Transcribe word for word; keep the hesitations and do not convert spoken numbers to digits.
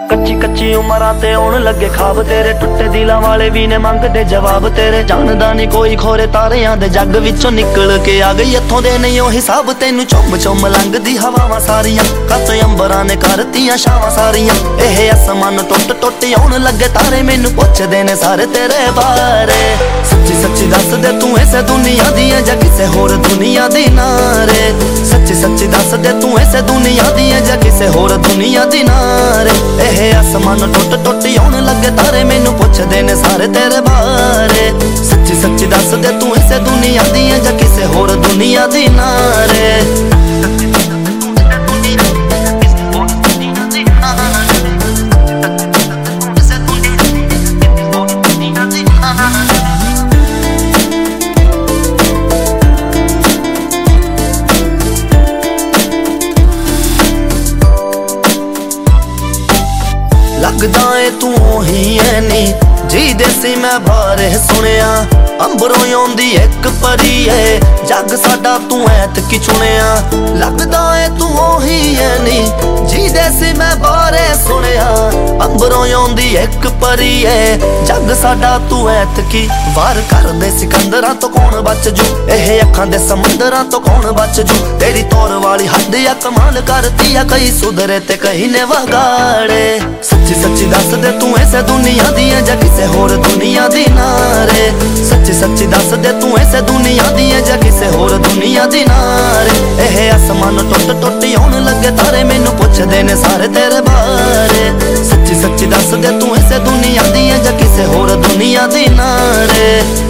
कच्ची कच्ची उमरां ते आउण लगे खाब तेरे, टुटे दिलां वाले भी ने मंगदे जवाब तेरे। जानदा नहीं कोई खोरे तारियां दे जग विचों निकल के आ गई इत्थों दे नहीं ओ हिसाब। तैनू चुम चुम लंघदी हवावां सारियां, कत अंबरां ने करतियां छावां सारियां। एह आसमान टुट टुट आउण लगे तारे, मैनू पुछदे ने सारे तेरे बारे। सच्ची सच्ची दस दे तू इसे दुनिया दी है जां किसे होर दुनिया दी नारे। सच्ची सच्ची दस दे तू इसे दुनिया दी है जां किसे होर दुनिया दी नारे। एह आसमान टुट टुट आउण लगे तारे, मैनू पुछदे ने सारे तेरे बारे। सच्ची सच्ची दस दे तू इसे दुनिया दी है जां किसे होर दुनिया दी नारे। लगदा है तू ही है नी जी सी मैं बारे सुनिया। अंबरों आउंदी एक परी है, जग साडा तू ऐत की चुनिया। लगदा है तू ही है नी जी सी मैं बारे सुनिया। अंबरों आउंदी एक परी है, जग साडा तू ऐत की। वार कर दे सिकंदरां तो कौन बच जू, एह अखां दे समुंदरां तो कौन बच जू। तेरी तौर वाली हद या कमाल करती है, कई सुधरे ते कई ने वगाड़े। सच्ची सच्ची दस दे तू इसे दुनिया दी है जां किसे होर दुनिया दी नारे। सच्ची सच्ची दस दे तू इसे दुनिया दी है जां किसे होर दुनिया दी नारे। एह आसमान टुट टुट आउण लगे तारे, मैनू पुछदे ने सारे तेरे बारे। सच्ची सच्ची दस दे तू इसे दुनिया दी है जां किसे होर दुनिया दी नारे।